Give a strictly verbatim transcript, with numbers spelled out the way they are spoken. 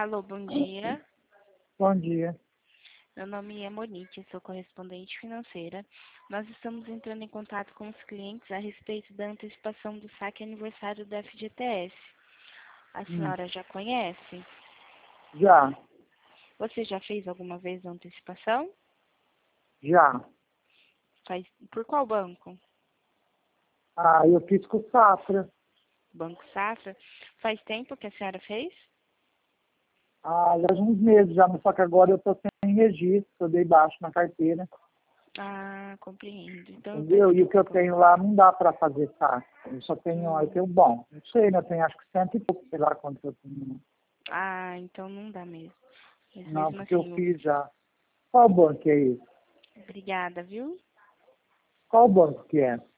Alô, bom dia. Bom dia. Meu nome é Monique, sou correspondente financeira. Nós estamos entrando em contato com os clientes a respeito da antecipação do saque aniversário do F G T S. A Hum, senhora já conhece? já, Você já fez alguma vez a antecipação? já. Faz... Por qual banco? Ah, eu fiz com o Safra. Banco Safra? Faz tempo que a senhora fez? Ah, já uns meses já, mas só que agora eu estou sem registro, eu dei baixo na carteira, Ah, compreendo. Então eu entendeu? peço E o que eu desculpa. tenho lá não dá para fazer saque. Eu só tenho, eu Hum. tenho bom. Não sei, né? Eu tenho acho que cento e pouco, sei lá quanto eu tenho. Ah, então não dá mesmo. Mas Não, mesmo porque eu assim, eu... fiz já. Qual banco é esse? obrigada, viu? Qual banco que é?